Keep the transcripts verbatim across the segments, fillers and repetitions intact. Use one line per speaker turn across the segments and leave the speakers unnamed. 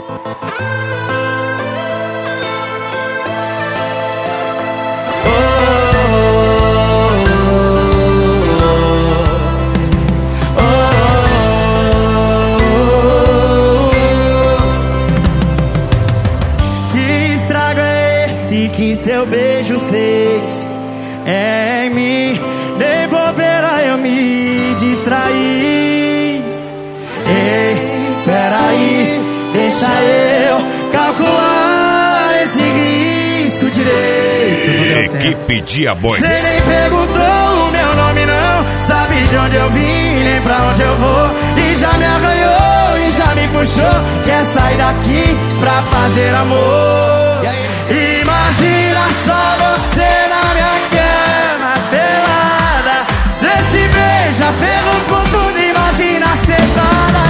Que seu beijo fez em mim, nem bobeira eu me distraí. Ei, peraí, deixa eu calcular esse risco direito.
Equipe Diabões.
Cê nem perguntou o meu nome não, sabe de onde eu vim, nem pra onde eu vou. E já me arranhou e já me puxou, quer sair daqui pra fazer amor. Imagina só você na minha cama pelada, cê se beija, ferro com tudo, imagina sentada.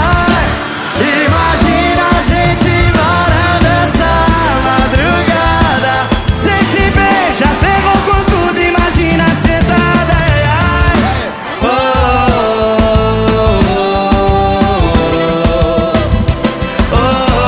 Imagina a gente varando essa madrugada, cê se beija, ferro com tudo, imagina sentada. Oh, oh, oh,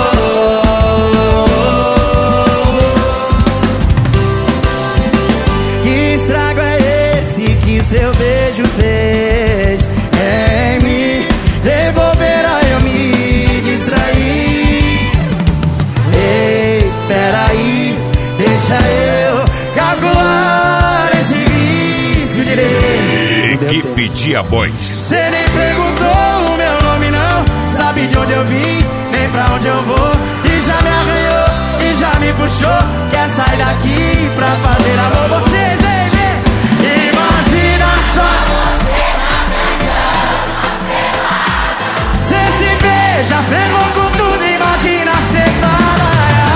que seu beijo fez em mim, de bobeira eu me distraí. Ei, peraí, deixa eu calcular esse risco direito.
Equipe Diabões.
Cê nem perguntou o meu nome não, sabe de onde eu vim, nem pra onde eu vou. E já me arranhou e já me puxou, quer sair daqui pra fazer amor. Vocês, ei, imagina só você na minha cama pelada, cê se beija, ferrou com tudo, imagina sentada.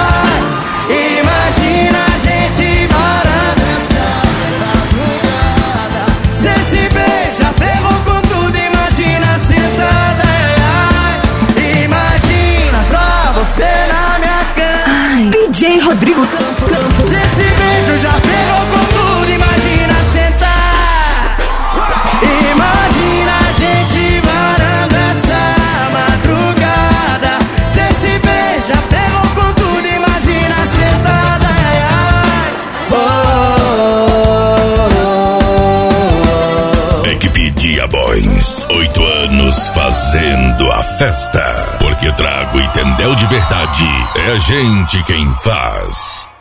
Imagina a gente varando essa madrugada, cê se beija, ferrou com tudo, imagina sentada. Imagina só você na minha cama.
Ai, D J Rodrigo Campos.
Cê se beija, já ferrou com tudo, imagina sentar. Imagina a gente varando essa madrugada, cê se beija, ferrou com tudo, imagina sentada. Oh, oh, oh.
Equipe Diabões, oito anos fazendo a festa. Porque Trago e Tendel de verdade é a gente quem faz.